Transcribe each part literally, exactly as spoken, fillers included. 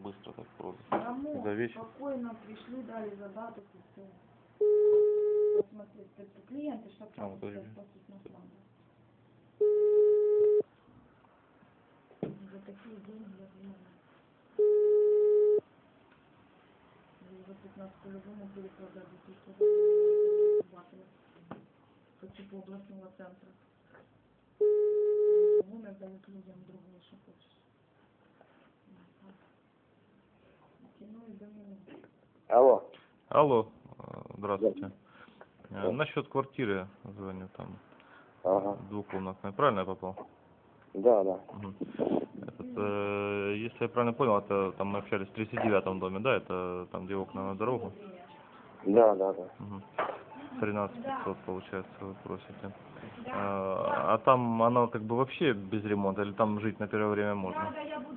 быстро так продать. Кому За вечер. спокойно пришли, дали задаток и все. Посмотри, это клиенты, что А, вот там подожди. спасут нас надо. За такие деньги я думаю. За пятнадцать по-любому перепродадут и что-то. Хочу по областного центра. Номер дают людям другой, что хочешь. Кино и домино. Алло. Алло, э, здравствуйте. Э, Насчет квартиры звоню, там Ага. двухкомнатная, правильно я попал? Да, да. Мгм. Этот, э, если я правильно понял, это там мы общались в тридцать девятом доме, да? Это там, где окна на дорогу? Да, да, да. Угу. тринадцать пятьсот получается вы просите. А, а там оно как бы вообще без ремонта или там жить на первое время можно?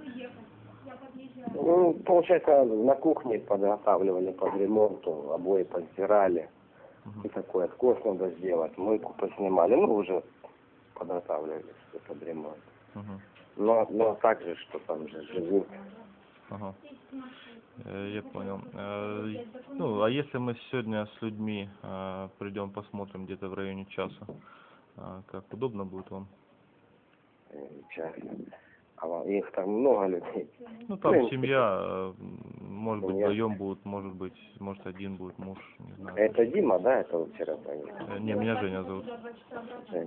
Ну, получается, на кухне подготавливали под ремонту, обои постирали. Угу. И такой откос надо сделать. Мойку поснимали, ну, уже подготавливали все под ремонт. Угу. Но, но так же, что там же живут. Ага. Э, Я понял. Э, Ну, а если мы сегодня с людьми э, придем, посмотрим где-то в районе часа, э, как удобно будет вам? э, Часто. А во- их там много людей. Ну, там Ну, семья, э, может быть, семья. вдвоем будут, может быть, может, один будет муж, не знаю. Это Дима, да, это вот вчера звонил? Э, Не, меня Женя зовут. Жень.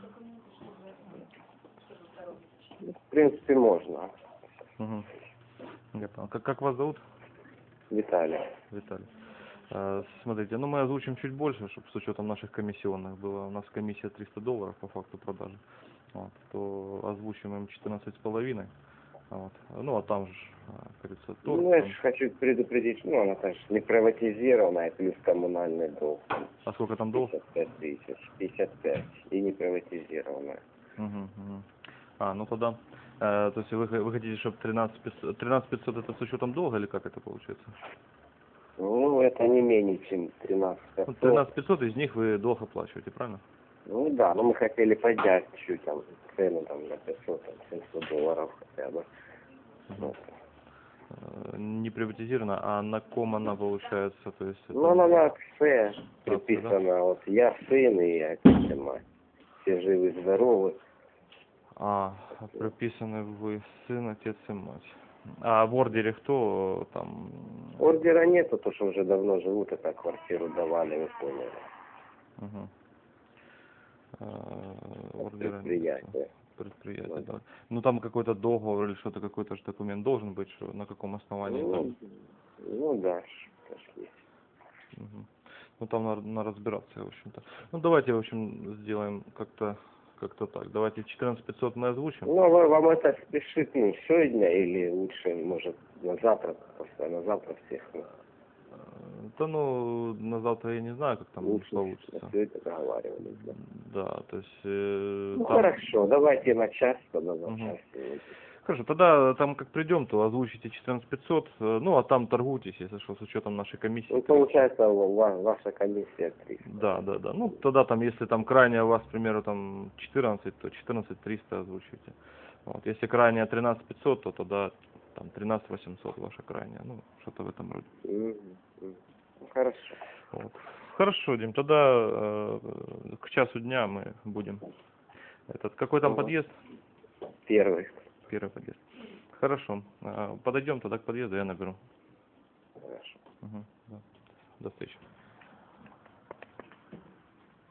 В принципе, можно. Угу. Я понял. Как, как вас зовут? Виталий. Виталий. Э, Смотрите, ну мы озвучим чуть больше, чтобы с учетом наших комиссионных было. У нас комиссия триста долларов по факту продажи. Вот, то озвучим им четырнадцать с половиной. Вот. Ну а там же, э, как говорится, торг. Ну, я там. ж хочу предупредить, ну, она, конечно, не приватизированная, плюс коммунальный долг. А сколько там долг? пятьдесят пять тысяч, пятьдесят пять, и не приватизированная. Угу, угу. А, ну тогда, э, то есть вы, вы хотите, чтобы тринадцать пятьсот это с учетом долга или как это получается? Ну, это не менее, чем тринадцать Ну, пятьсот. тринадцать пятьсот из них вы долг оплачиваете, правильно? Ну, да, но мы хотели поднять чуть там цену там на пятьсот, там, семьсот долларов хотя бы. Угу. Не приватизирована, а на ком она получается, то есть это... Ну, она на акции Акция, приписана, да? вот я сын и отец и мать. Все живы, здоровы. А, прописаны вы сын, отец и мать. А в ордере кто там? Ордера нету, то что уже давно живут, это квартиру давали, вы поняли. Угу. А, ордера нет. Предприятие. Предприятие, Ну, да. Ну там какой-то договор или что-то, какой-то ж документ должен быть, что на каком основании Ну, там. ну да, пошли. Угу. Ну там надо, надо разбираться, в общем-то. Ну давайте, в общем, сделаем как-то как-то так. Давайте четырнадцать пятьсот мы озвучим. Ну, вы- вам это спешит, ну, сегодня или лучше, может, на завтра, просто на завтра всех, ну, Э, Да ну на завтра я не знаю, как там лучше получится. на сегодня договаривались, да. Да, то есть э, Ну, там... хорошо, давайте на час, тогда на Мгм. час сегодня. Хорошо, тогда там как придем, то озвучите четырнадцать пятьсот, э, ну а там торгуйтесь, если что, с учетом нашей комиссии. Ну, получается, у вас, ваша комиссия триста. Да, да, да. Ну тогда там, если там крайне у вас, к примеру, там четырнадцать, то четырнадцать триста озвучите. Вот. Если крайняя тринадцать пятьсот, то тогда там тринадцать восемьсот ваша крайняя. Ну, что-то в этом роде. Мгм, мгм. Ну, хорошо. Вот. Хорошо, Дим, тогда э, к часу дня мы будем. Этот, какой там Ага. подъезд? Первый. Первый подъезд. Хорошо. Э, Подойдем тогда к подъезду, я наберу. Хорошо. Угу. Да. До встречи.